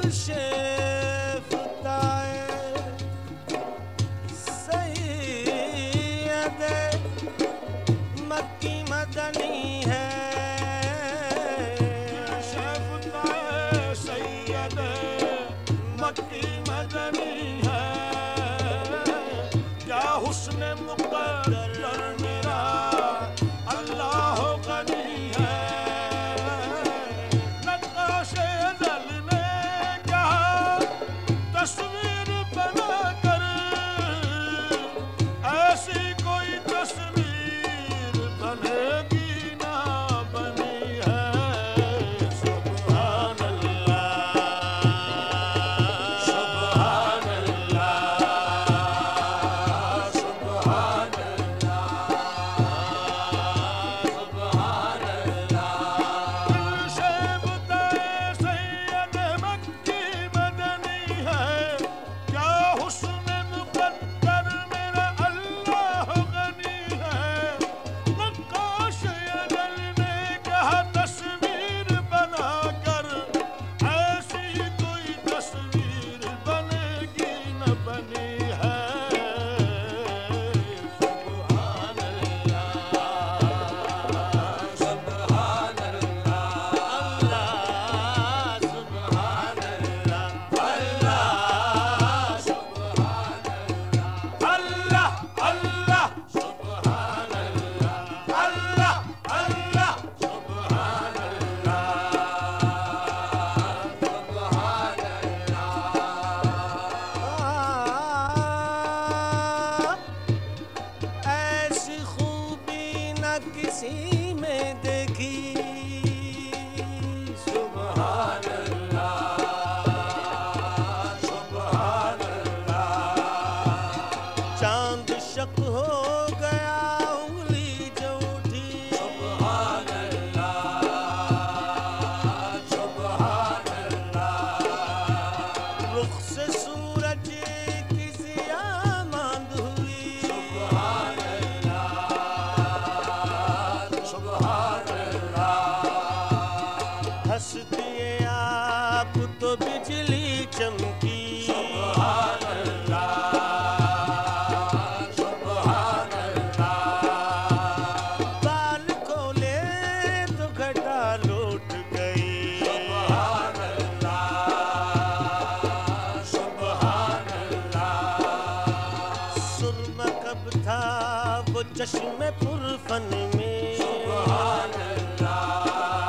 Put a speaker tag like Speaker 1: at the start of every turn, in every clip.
Speaker 1: چشم پرفن میں
Speaker 2: سبحان اللہ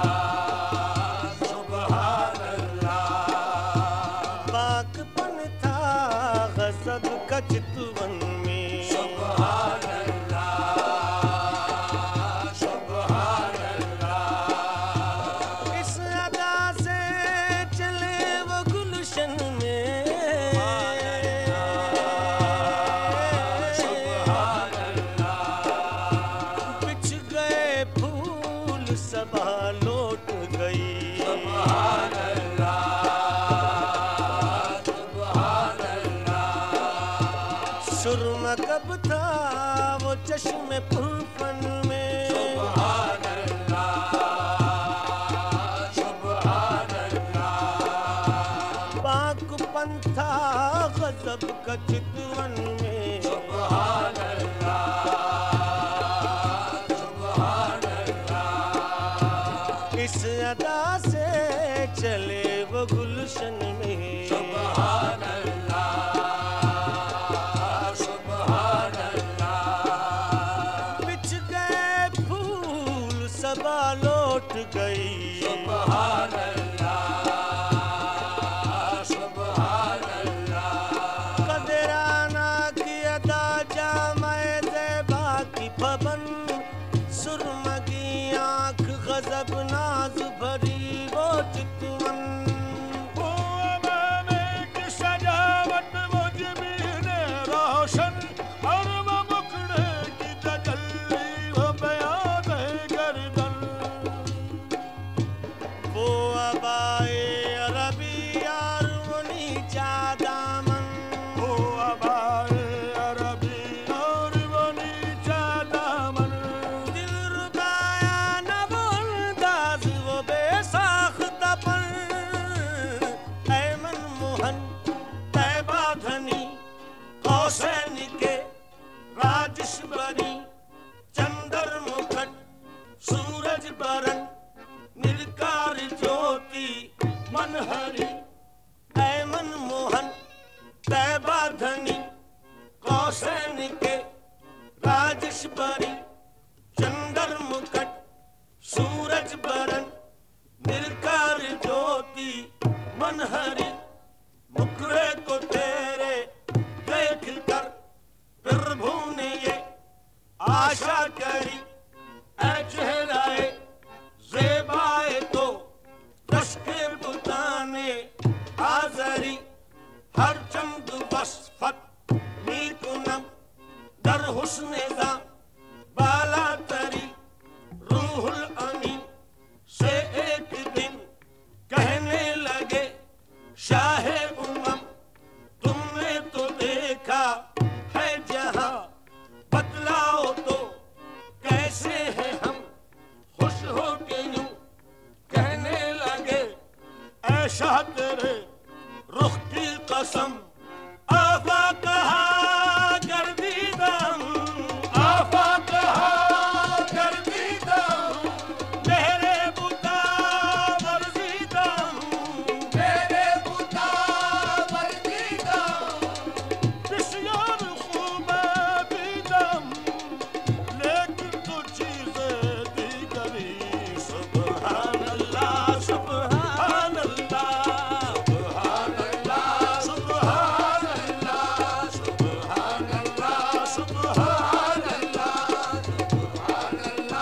Speaker 2: سبحان اللہ
Speaker 1: پاک پن تھا غضب کا چتون میں
Speaker 2: سبحان اللہ سبحان اللہ
Speaker 1: اس ادا سے چلے وہ گلشن میں لوٹ گئی
Speaker 2: سبحان اللہ سبحان اللہ
Speaker 1: سرما کب تھا وہ چشم پرفن میں
Speaker 2: سبحان اللہ سبحان اللہ
Speaker 1: پاک پن تھا غضب کا چتون میں
Speaker 2: سبحان اللہ
Speaker 1: اس ادا سے چلے وہ گلشن میں
Speaker 2: سبحان اللہ سبحان اللہ
Speaker 1: بچھ گئے پھول صبا لوٹ گئی
Speaker 2: سبحان اللہ سبحان اللہ
Speaker 1: قدرانہ کی ادا جامع زیبا کی پابند سرما کی آنکھ غضب ناز بھری وہ چتون
Speaker 2: وہ امام
Speaker 1: मोहन तैबा धनी कौसैन के राजश्वरी चंद्र मुखट सूरज बरन निर्कार ज्योति मनहरी ऐमन मोहन तैबा धनी कौसैन के राजश्वरी चंद्र मुखट सूरज बरन निर्कार ज्योति मनहरी मुखरे को तेरे देख कर प्रभु ने ये आशा करी ऐ चेहराए ज़ेबाए तो रश के बुताने हाज़री हर चमद वस्फत नीकुनम दर हुस्ने दा बाला तरी रूहुल अमी से एक दिन कहने लगे शाहे उमम तुमने तो देखा है जहां बतलाओ तो कैसे हैं हम खुश हो के यूं कहने लगे ऐशा तेरे रुख की कसम आफा कहा गर्दीदम आफा कहा गर्दीदम मेरे बुता वर्जीदम
Speaker 2: मेरे बुता वर्दीदम
Speaker 1: बिस्यार खूब बीदम लेकिन तो चीज़ें दीगरी सुबहान अल्लाह सुबहान अल्लाह
Speaker 2: सुभान अल्लाह
Speaker 1: सुबहान अल्लाह
Speaker 2: सुभान अल्लाह
Speaker 1: सुबहान
Speaker 2: अल्लाह सुभान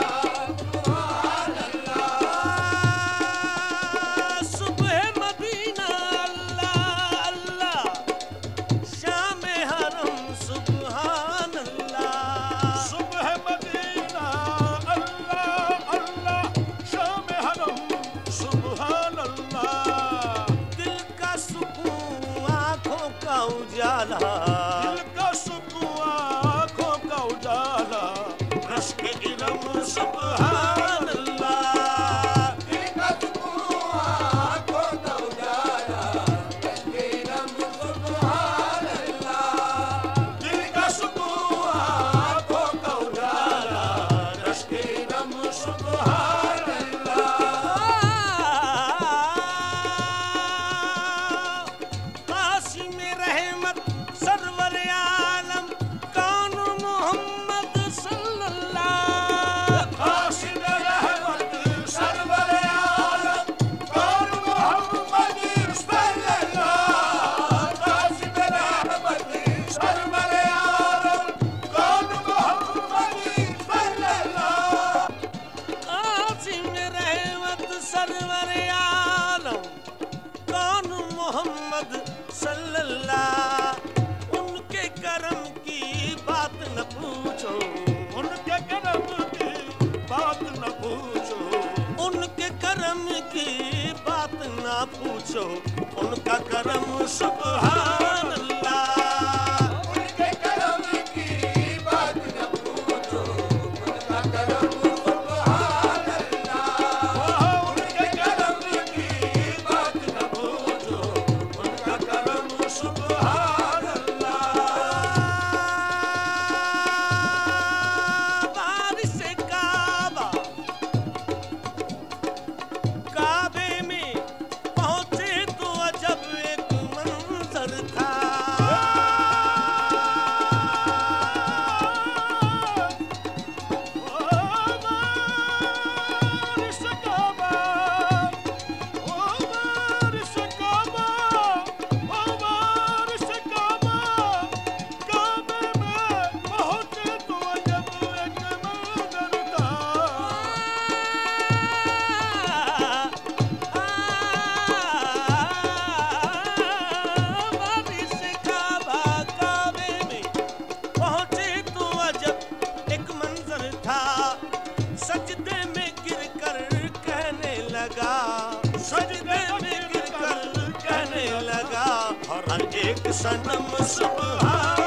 Speaker 1: सुबह मदीना अल्लाह अल्लाह शाम हरम सुबहान अल्लाह सुबह मदीना अल्लाह अल्लाह शाम हरम सुबहान अल्लाह दिल का सुकून आँखों का उजाला दिल का सुकून आँखों का उजाला रश के इलम सुबहान अल्लाह
Speaker 2: दिल का सुकून आँखों का उजाला रंगे रंग सुभान अल्लाह
Speaker 1: दिल का सुकून आँखों का उजाला रश के इलम सुबहान काशी में रहमत सरवर आलम कौन मोहम्मद सल्लल्लाह काशी में रहमत सरवर आलम कौन मोहम्मद सल्लल्लाह काशी में रहमत सरवर आलम कौन मोहम्मद सल्लल्लाह काशी में रहमत सरवर आलम कौन मोहम्मद सल्लल्लाह उनके करम की बात न पूछो उनके करम की बात न पूछो उनके करम की बात न पूछो उनका करम सुभान अल्लाह
Speaker 2: उनके करम की बात न पूछो उनका करम सुभान अल्लाह
Speaker 1: उनके करम की बात न पूछो उनका करम सुभान अल्लाह बारिश काबा काबे में पहुंचे तो अजब एक मंजर था बारिश काबा बारिश काबा बारिश काबा काबे में पहुंचे तो अजब एक मंजर था बारिश काबा काबे में पहुंचे तो अजब एक मंजर था सजदे में गिरकर कहने लगा सजदे में गिरकर कहने लगा हर एक सनम सुभान